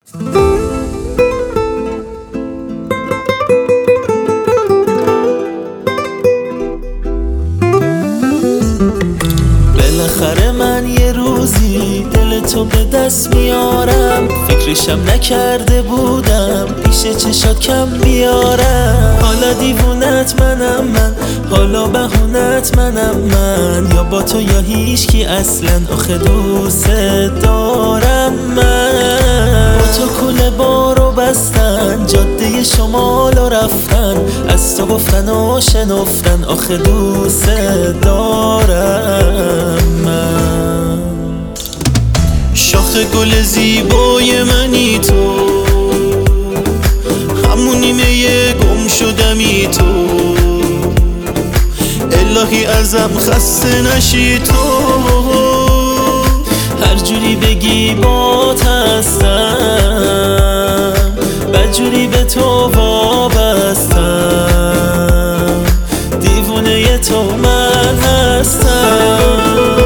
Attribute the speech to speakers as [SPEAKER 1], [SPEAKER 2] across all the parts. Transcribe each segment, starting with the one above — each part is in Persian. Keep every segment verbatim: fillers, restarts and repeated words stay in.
[SPEAKER 1] بالاخره من یه روزی دل تو به دست میارم، فکرشم نکرده بودم پیش چشات کم بیارم. حالا دیوونت منم من، حالا بهونت منم من، یا با تو یا هیچکی اصلا، آخه دوست دارم من. با تو کوله بارو بستن، جاده شمالو رفتن، از تو گفتن و شنفتن، آخه دوست دارم من. شاخ گل زیبای منی تو، همون نیمه گم شدمی تو، الهی ازم خسته نشی تو. هر جوری بگی بات هستم، بدجوری به تو وابستم، دیوونه تو من هستم.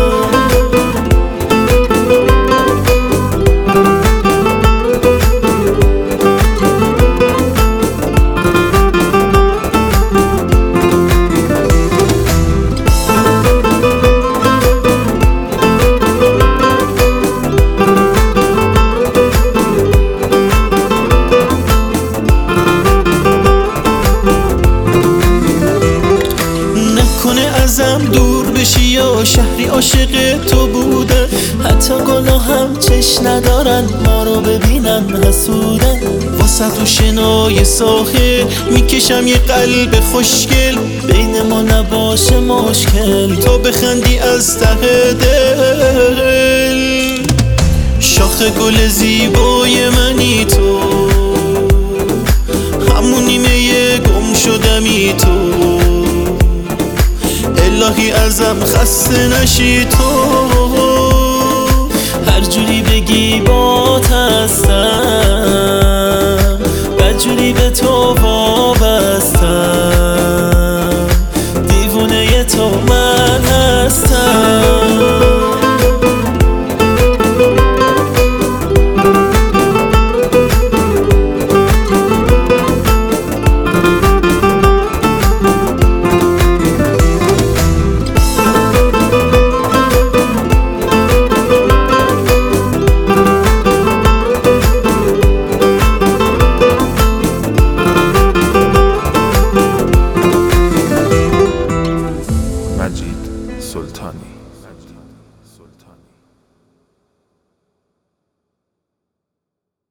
[SPEAKER 1] ازم دور بشی یا شهری عاشق تو بودن، حتی گناهم چش ندارن ما رو ببینن حسودن. واسه تو شنای ساخه میکشم یه قلب خوشگل، بین ما نباشه مشکل، تا بخندی از ته دل. شاخ گل زیبای منی تو، همون نیمه گم شدمی تو، الهی ازم خسته نشی تو. هر جوری بگی با